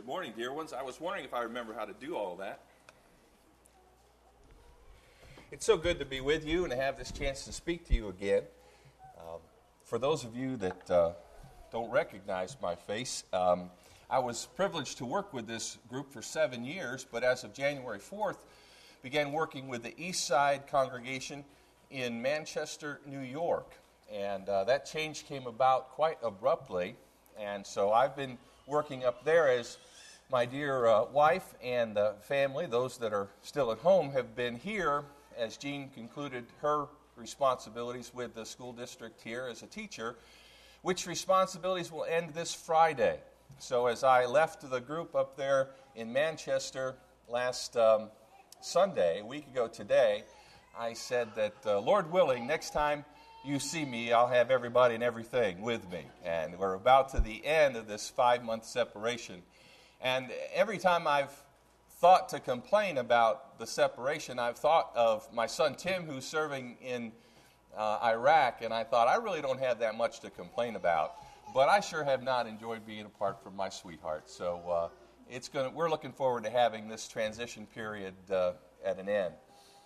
Good morning, dear ones. I was wondering if I remember how to do all of that. It's so good to be with you and to have this chance to speak to you again. For those of you that don't recognize my face, I was privileged to work with this group for 7 years, but as of January 4th, began working with the East Side congregation in Manchester, New York. And that change came about quite abruptly, and so I've been working up there as my dear wife and family, those that are still at home, have been here as Jean concluded her responsibilities with the school district here as a teacher, which responsibilities will end this Friday. So as I left the group up there in Manchester last Sunday, a week ago today, I said that, Lord willing, next time you see me, I'll have everybody and everything with me. And we're about to the end of this 5-month separation. And every time I've thought to complain about the separation, I've thought of my son Tim, who's serving in Iraq, and I thought, I really don't have that much to complain about, but I sure have not enjoyed being apart from my sweetheart. So we're looking forward to having this transition period at an end.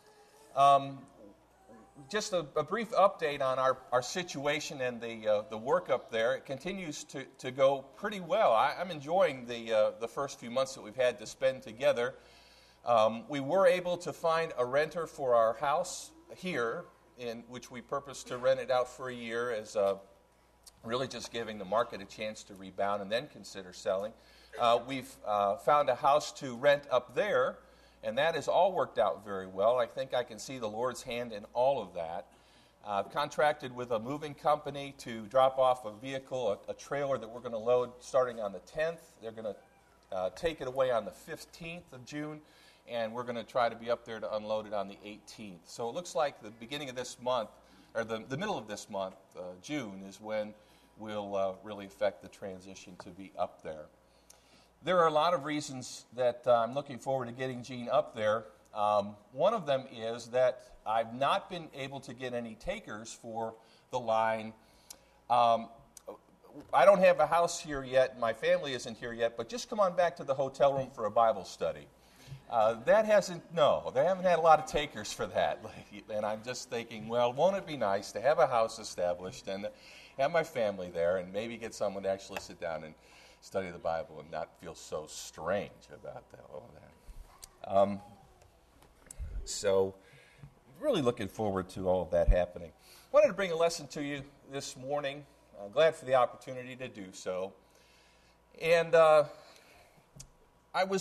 Just a brief update on our situation and the work up there. It continues to go pretty well. I'm enjoying the first few months that we've had to spend together. We were able to find a renter for our house here, in which we purpose to rent it out for a year, as really just giving the market a chance to rebound and then consider selling. We've found a house to rent up there, and that has all worked out very well. I think I can see the Lord's hand in all of that. I've contracted with a moving company to drop off a vehicle, a trailer that we're going to load starting on the 10th. They're going to take it away on the 15th of June, and we're going to try to be up there to unload it on the 18th. So it looks like the beginning of this month, or the middle of this month, June, is when we'll really affect the transition to be up there. There are a lot of reasons that I'm looking forward to getting Jean up there. One of them is that I've not been able to get any takers for the line. I don't have a house here yet, my family isn't here yet, but just come on back to the hotel room for a Bible study. They haven't had a lot of takers for that. And I'm just thinking, well, won't it be nice to have a house established and have my family there and maybe get someone to actually sit down and study the Bible and not feel so strange about all that. So really looking forward to all of that happening. Wanted to bring a lesson to you this morning. I'm glad for the opportunity to do so. And I've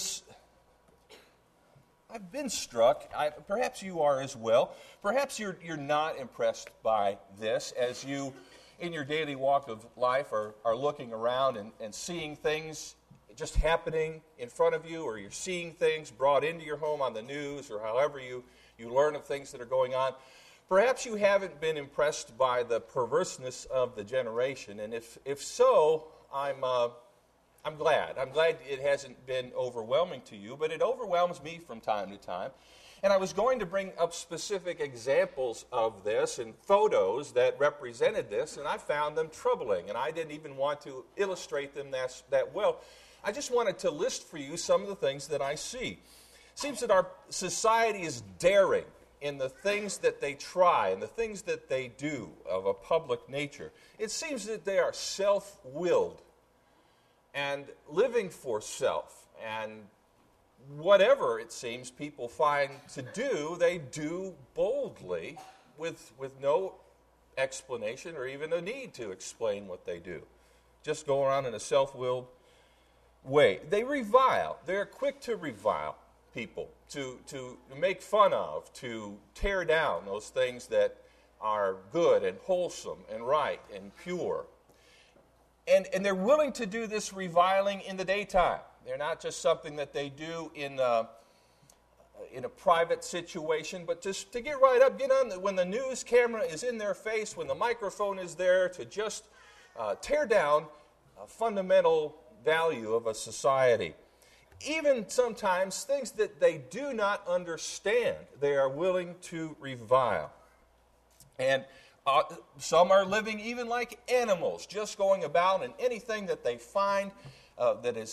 been struck, perhaps you are as well, perhaps you're not impressed by this as you, in your daily walk of life, are looking around and seeing things just happening in front of you, or you're seeing things brought into your home on the news, or however you learn of things that are going on. Perhaps you haven't been impressed by the perverseness of the generation, and if so, I'm glad. I'm glad it hasn't been overwhelming to you, but it overwhelms me from time to time. And I was going to bring up specific examples of this and photos that represented this, and I found them troubling, and I didn't even want to illustrate them that well. I just wanted to list for you some of the things that I see. It seems that our society is daring in the things that they try and the things that they do of a public nature. It seems that they are self-willed and living for self, and whatever it seems people find to do, they do boldly with no explanation or even a need to explain what they do. Just go around in a self-willed way. They revile. They're quick to revile people, to make fun of, to tear down those things that are good and wholesome and right and pure. And they're willing to do this reviling in the daytime. They're not just something that they do in a private situation, but just to get right up, get on when the news camera is in their face, when the microphone is there, to just tear down a fundamental value of a society. Even sometimes things that they do not understand, they are willing to revile. And some are living even like animals, just going about, and anything that they find that is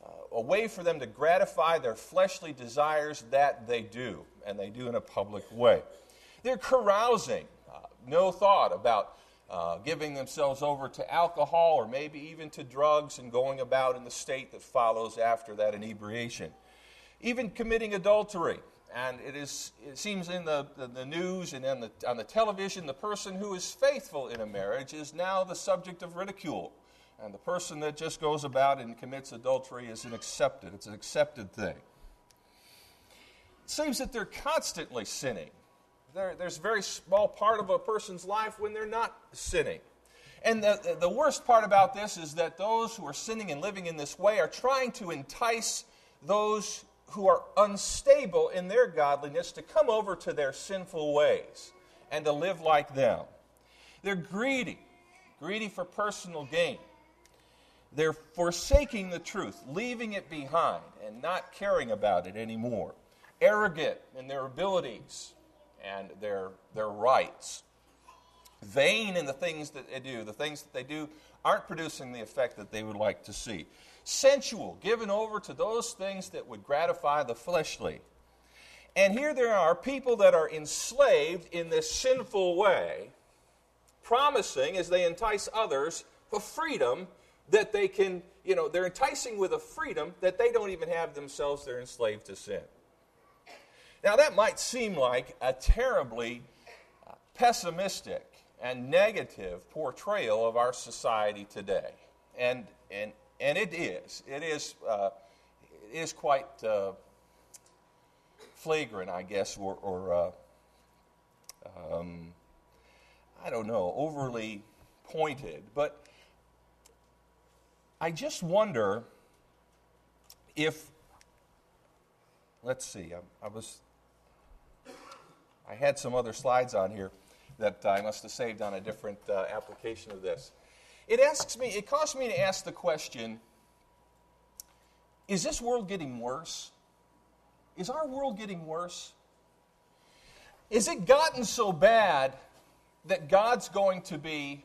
a way for them to gratify their fleshly desires that they do, and they do in a public way. They're carousing, no thought about giving themselves over to alcohol or maybe even to drugs and going about in the state that follows after that inebriation. Even committing adultery. And it seems in the news and on the television, the person who is faithful in a marriage is now the subject of ridicule. And the person that just goes about and commits adultery is it's an accepted thing. It seems that they're constantly sinning. There's a very small part of a person's life when they're not sinning. And the worst part about this is that those who are sinning and living in this way are trying to entice those who are unstable in their godliness to come over to their sinful ways and to live like them. They're greedy for personal gain. They're forsaking the truth, leaving it behind and not caring about it anymore. Arrogant in their abilities and their rights. Vain in the things that they do. The things that they do aren't producing the effect that they would like to see. Sensual, given over to those things that would gratify the fleshly. And here there are people that are enslaved in this sinful way, promising as they entice others for freedom that they can, they're enticing with a freedom that they don't even have themselves. They're enslaved to sin. Now that might seem like a terribly pessimistic and negative portrayal of our society today. And it is. It is quite flagrant, I guess, or I don't know, overly pointed. But I just wonder if, let's see, I had some other slides on here that I must have saved on a different application of this. It caused me to ask the question, is this world getting worse? Is our world getting worse? Is it gotten so bad that God's going to be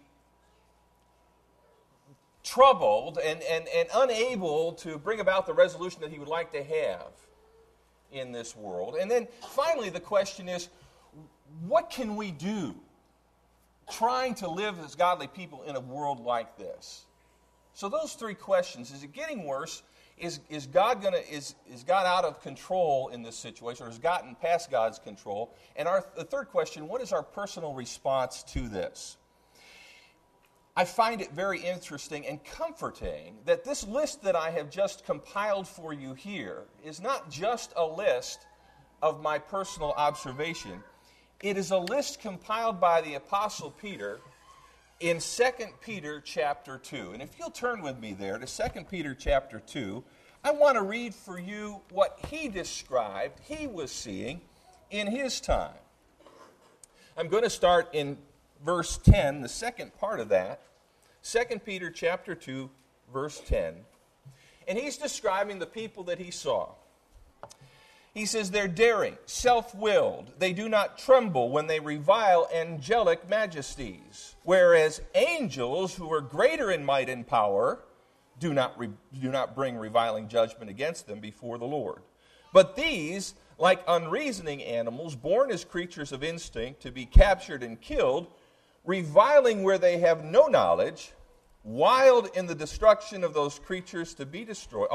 troubled and unable to bring about the resolution that he would like to have in this world? And then finally the question is, what can we do trying to live as godly people in a world like this? So those three questions: is it getting worse? Is God out of control in this situation, or has gotten past God's control? And the third question: what is our personal response to this? I find it very interesting and comforting that this list that I have just compiled for you here is not just a list of my personal observation. It is a list compiled by the Apostle Peter in 2 Peter chapter 2. And if you'll turn with me there to 2 Peter chapter 2, I want to read for you what he described he was seeing in his time. I'm going to start in verse 10, the second part of that. 2 Peter chapter 2, verse 10. And he's describing the people that he saw. He says, they're daring, self-willed. They do not tremble when they revile angelic majesties, whereas angels who are greater in might and power do not bring reviling judgment against them before the Lord. But these, like unreasoning animals, born as creatures of instinct to be captured and killed, reviling where they have no knowledge, wild in the destruction of those creatures to be destroyed,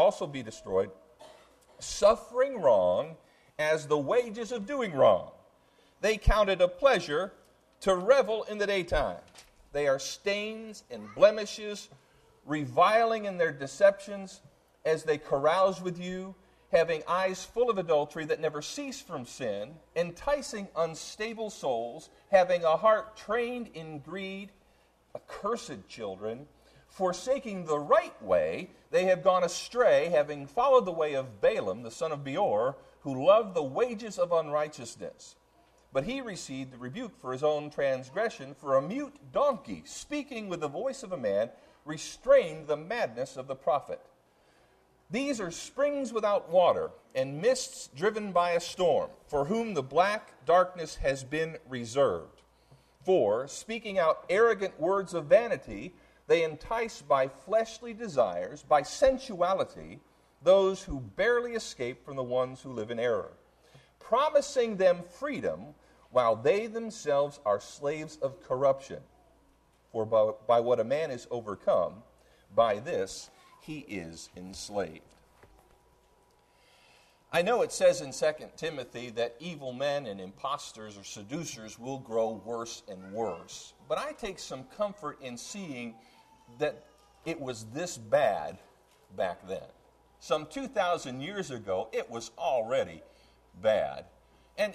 suffering wrong as the wages of doing wrong. They count it a pleasure to revel in the daytime. They are stains and blemishes, reviling in their deceptions as they carouse with you, having eyes full of adultery that never cease from sin, enticing unstable souls, having a heart trained in greed, accursed children, forsaking the right way, they have gone astray, having followed the way of Balaam, the son of Beor, who loved the wages of unrighteousness. But he received the rebuke for his own transgression, for a mute donkey, speaking with the voice of a man, restrained the madness of the prophet. These are springs without water, and mists driven by a storm, for whom the black darkness has been reserved. For, speaking out arrogant words of vanity, they entice by fleshly desires, by sensuality, those who barely escape from the ones who live in error, promising them freedom while they themselves are slaves of corruption. For by what a man is overcome, by this he is enslaved. I know it says in 2 Timothy that evil men and impostors or seducers will grow worse and worse. But I take some comfort in seeing that it was this bad back then. Some 2,000 years ago, it was already bad. And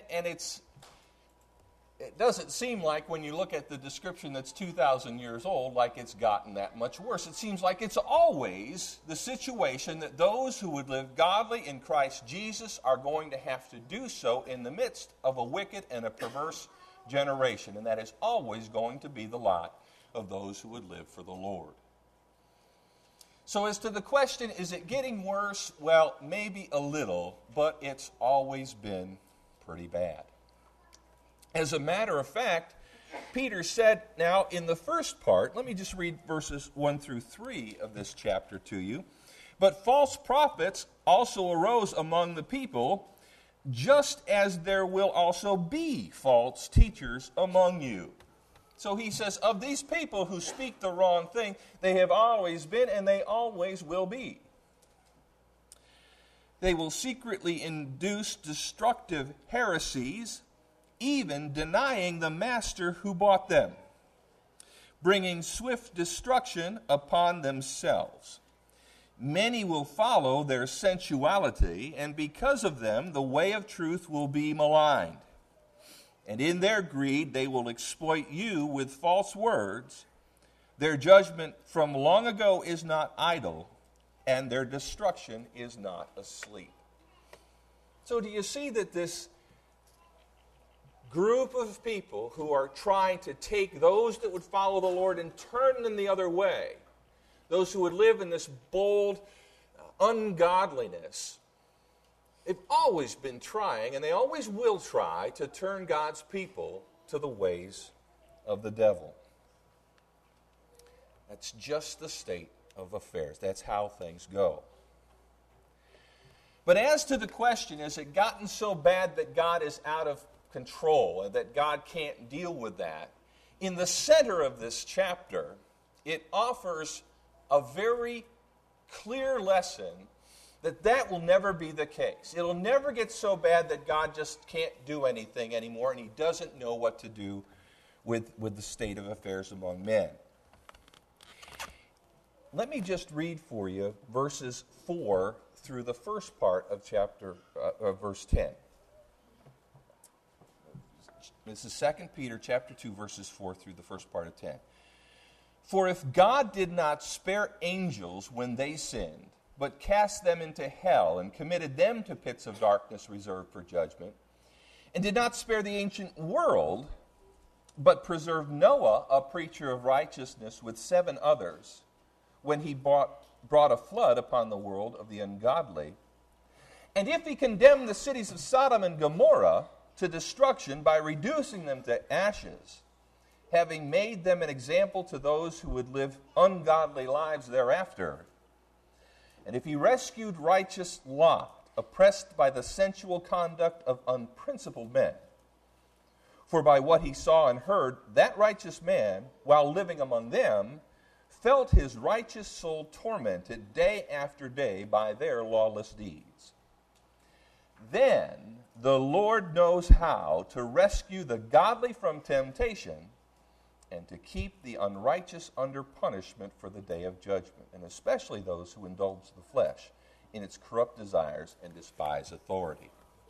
it doesn't seem like, when you look at the description that's 2,000 years old, like it's gotten that much worse. It seems like it's always the situation that those who would live godly in Christ Jesus are going to have to do so in the midst of a wicked and a perverse generation. And that is always going to be the lot of those who would live for the Lord. So as to the question, is it getting worse? Well, maybe a little, but it's always been pretty bad. As a matter of fact, Peter said, now in the first part, let me just read verses 1 through 3 of this chapter to you. But false prophets also arose among the people, just as there will also be false teachers among you. So he says, of these people who speak the wrong thing, they have always been and they always will be. They will secretly induce destructive heresies, even denying the master who bought them, bringing swift destruction upon themselves. Many will follow their sensuality, and because of them the way of truth will be maligned. And in their greed they will exploit you with false words. Their judgment from long ago is not idle, and their destruction is not asleep. So do you see that this group of people who are trying to take those that would follow the Lord and turn them the other way, those who would live in this bold ungodliness, they've always been trying, and they always will try, to turn God's people to the ways of the devil. That's just the state of affairs. That's how things go. But as to the question, has it gotten so bad that God is out of control and that God can't deal with that? In the center of this chapter, it offers a very clear lesson that will never be the case. It'll never get so bad that God just can't do anything anymore and he doesn't know what to do with the state of affairs among men. Let me just read for you verses 4 through the first part of verse 10. This is 2 Peter chapter 2, verses 4 through the first part of 10. For if God did not spare angels when they sinned, but cast them into hell and committed them to pits of darkness reserved for judgment, and did not spare the ancient world, but preserved Noah, a preacher of righteousness, with 7 others, when he brought a flood upon the world of the ungodly, and if he condemned the cities of Sodom and Gomorrah to destruction by reducing them to ashes, having made them an example to those who would live ungodly lives thereafter. And if he rescued righteous Lot, oppressed by the sensual conduct of unprincipled men, for by what he saw and heard, that righteous man, while living among them, felt his righteous soul tormented day after day by their lawless deeds. Then the Lord knows how to rescue the godly from temptation and to keep the unrighteous under punishment for the day of judgment, and especially those who indulge the flesh in its corrupt desires and despise authority.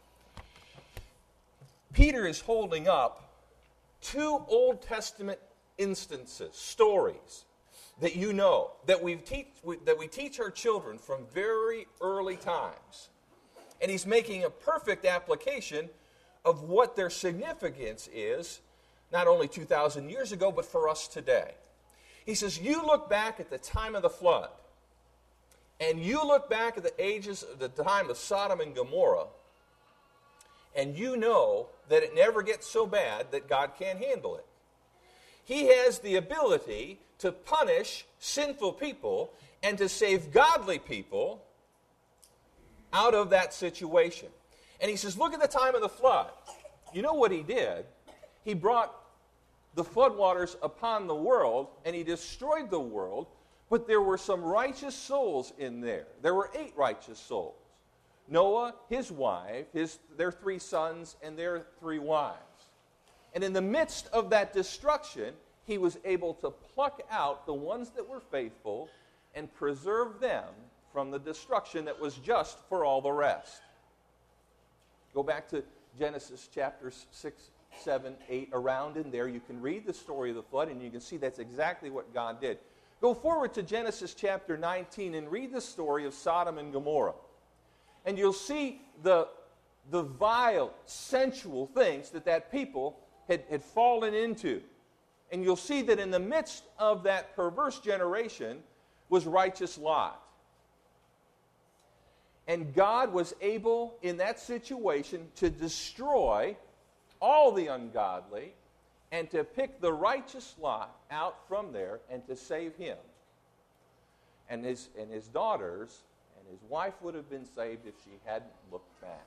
Peter is holding up 2 Old Testament instances, stories, that you know, that we teach our children from very early times. And he's making a perfect application of what their significance is, not only 2,000 years ago, but for us today. He says, you look back at the time of the flood, and you look back at the time of Sodom and Gomorrah, and you know that it never gets so bad that God can't handle it. He has the ability to punish sinful people and to save godly people out of that situation. And he says, look at the time of the flood. You know what he did? He brought the floodwaters upon the world, and he destroyed the world, but there were some righteous souls in there. There were 8 righteous souls. Noah, his wife, their 3 sons, and their 3 wives. And in the midst of that destruction, he was able to pluck out the ones that were faithful and preserve them from the destruction that was just for all the rest. Go back to Genesis chapters 6, 7, 8. Around in there, you can read the story of the flood, and you can see that's exactly what God did. Go forward to Genesis chapter 19 and read the story of Sodom and Gomorrah. And you'll see the vile, sensual things that people had fallen into. And you'll see that in the midst of that perverse generation was righteous Lot. And God was able, in that situation, to destroy all the ungodly and to pick the righteous Lot out from there and to save him. And his daughters and his wife would have been saved if she hadn't looked back.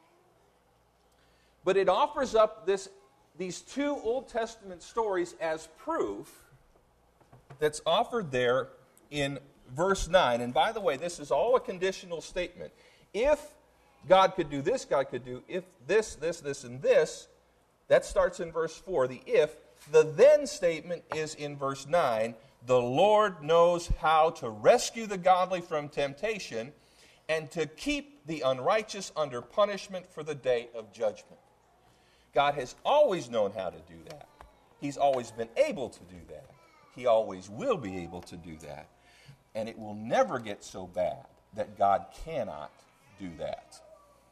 But it offers up these 2 Old Testament stories as proof that's offered there in verse 9. And by the way, this is all a conditional statement. If God could do this, God could do if this, and this, that starts in verse 4. The if, the then statement is in verse 9. The Lord knows how to rescue the godly from temptation and to keep the unrighteous under punishment for the day of judgment. God has always known how to do that. He's always been able to do that. He always will be able to do that. And it will never get so bad that God cannot do that.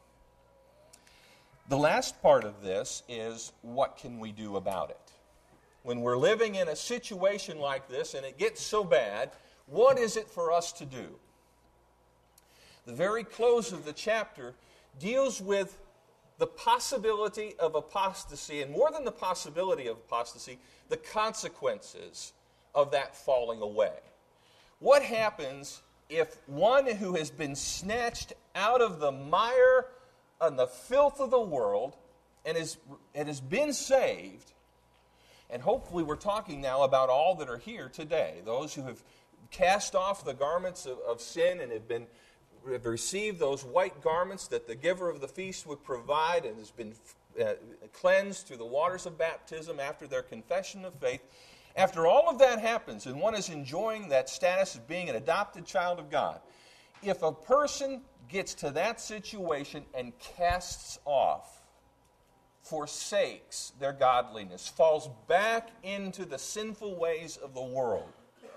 The last part of this is, what can we do about it? When we're living in a situation like this and it gets so bad, what is it for us to do? The very close of the chapter deals with the possibility of apostasy, and more than the possibility of apostasy, the consequences of that falling away. What happens if one who has been snatched out of the mire and the filth of the world and has been saved, and hopefully we're talking now about all that are here today, those who have cast off the garments of sin and have received those white garments that the giver of the feast would provide and has been cleansed through the waters of baptism after their confession of faith. After all of that happens and one is enjoying that status of being an adopted child of God, if a person gets to that situation and casts off, forsakes their godliness, falls back into the sinful ways of the world,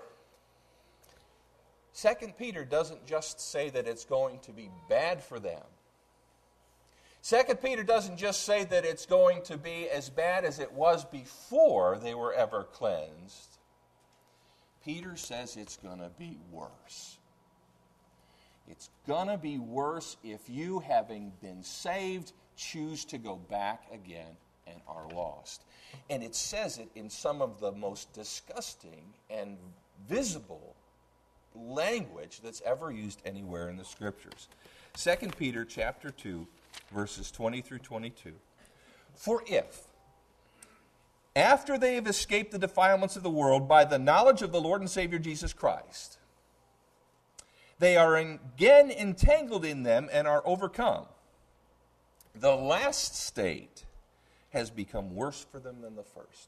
2 Peter doesn't just say that it's going to be bad for them. 2 Peter doesn't just say that it's going to be as bad as it was before they were ever cleansed. Peter says it's going to be worse. It's going to be worse if you, having been saved, choose to go back again and are lost. And it says it in some of the most disgusting and visible language that's ever used anywhere in the Scriptures. 2 Peter chapter 2, verses 20 through 22. For if, after they have escaped the defilements of the world by the knowledge of the Lord and Savior Jesus Christ, they are again entangled in them and are overcome, the last state has become worse for them than the first.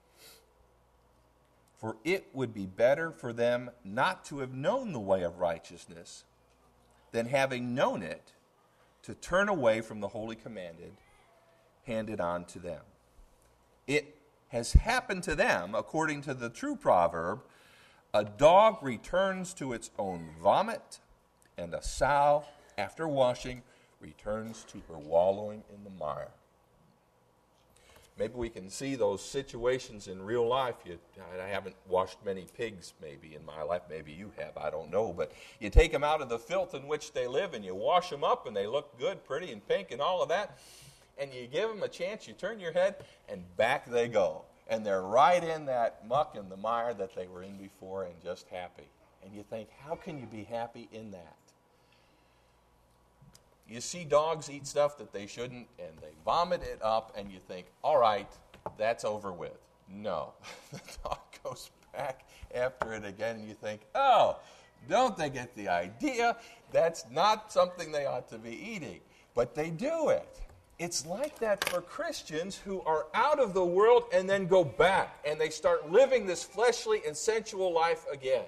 For it would be better for them not to have known the way of righteousness than, having known it, to turn away from the holy commanded handed on to them. It has happened to them, according to the true proverb, a dog returns to its own vomit, and a sow, after washing, returns to her wallowing in the mire. Maybe we can see those situations in real life. I haven't washed many pigs maybe in my life. Maybe you have. I don't know. But you take them out of the filth in which they live and you wash them up and they look good, pretty and pink and all of that. And you give them a chance. You turn your head and back they go. And they're right in that muck and the mire that they were in before and just happy. And you think, how can you be happy in that? You see dogs eat stuff that they shouldn't, and they vomit it up, and you think, all right, that's over with. No. The dog goes back after it again, and you think, oh, don't they get the idea? That's not something they ought to be eating. But they do it. It's like that for Christians who are out of the world and then go back, and they start living this fleshly and sensual life again.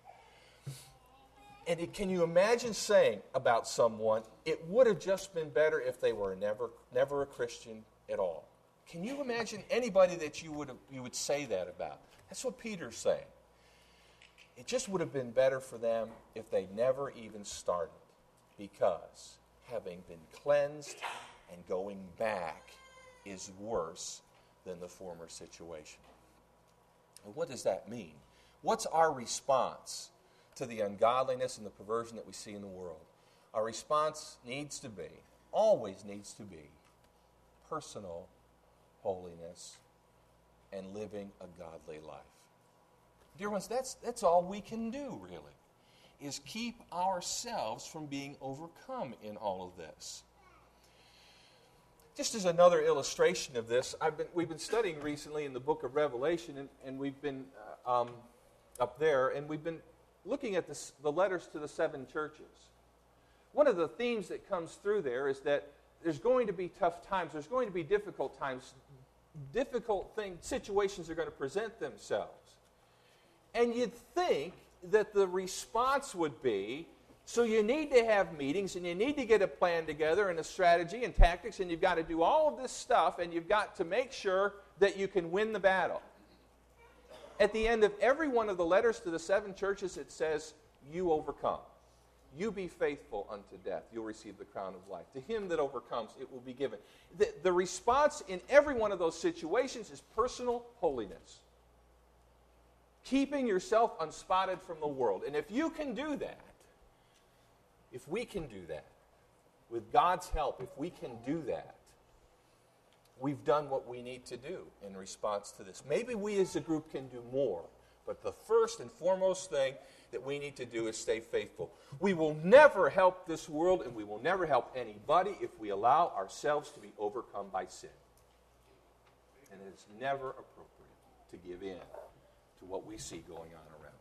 And can you imagine saying about someone, it would have just been better if they were never a Christian at all? Can you imagine anybody that you would say that about? That's what Peter's saying. It just would have been better for them if they never even started, because having been cleansed and going back is worse than the former situation. And what does that mean? What's our response to the ungodliness and the perversion that we see in the world? Our response needs to be, always needs to be, personal holiness and living a godly life. Dear ones, that's all we can do, really, is keep ourselves from being overcome in all of this. Just as another illustration of this, we've been studying recently in the book of Revelation, and we've been up there, and we've been looking at the letters to the 7 churches. One of the themes that comes through there is that there's going to be tough times, there's going to be difficult times, situations are going to present themselves. And you'd think that the response would be, so you need to have meetings, and you need to get a plan together, and a strategy and tactics, and you've got to do all of this stuff, and you've got to make sure that you can win the battle. At the end of every one of the letters to the 7 churches, it says, you overcome. You be faithful unto death. You'll receive the crown of life. To him that overcomes, it will be given. The response in every one of those situations is personal holiness. Keeping yourself unspotted from the world. And if you can do that, if we can do that, with God's help, if we can do that, we've done what we need to do in response to this. Maybe we as a group can do more, but the first and foremost thing that we need to do is stay faithful. We will never help this world, and we will never help anybody if we allow ourselves to be overcome by sin. And it is never appropriate to give in to what we see going on around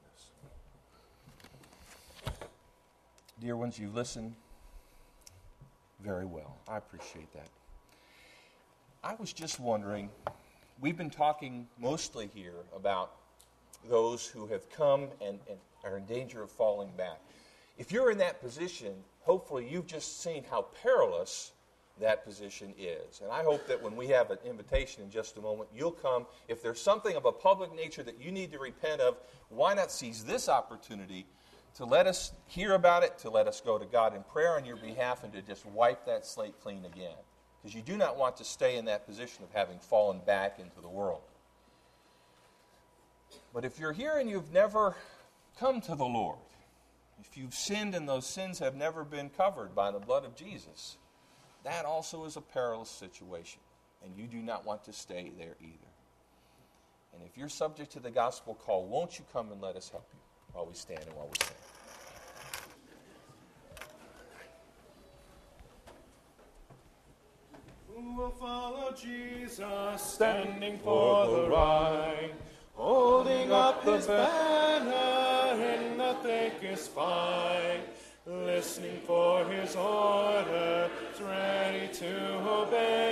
us. Dear ones, you listen very well. I appreciate that. I was just wondering, we've been talking mostly here about those who have come and are in danger of falling back. If you're in that position, hopefully you've just seen how perilous that position is. And I hope that when we have an invitation in just a moment, you'll come. If there's something of a public nature that you need to repent of, why not seize this opportunity to let us hear about it, to let us go to God in prayer on your behalf, and to just wipe that slate clean again. Because you do not want to stay in that position of having fallen back into the world. But if you're here and you've never come to the Lord, if you've sinned and those sins have never been covered by the blood of Jesus, that also is a perilous situation, and you do not want to stay there either. And if you're subject to the gospel call, won't you come and let us help you while we stand and while we sing? Who will follow Jesus, standing for the right, holding up his banner in the thickest fight, listening for his orders, ready to obey.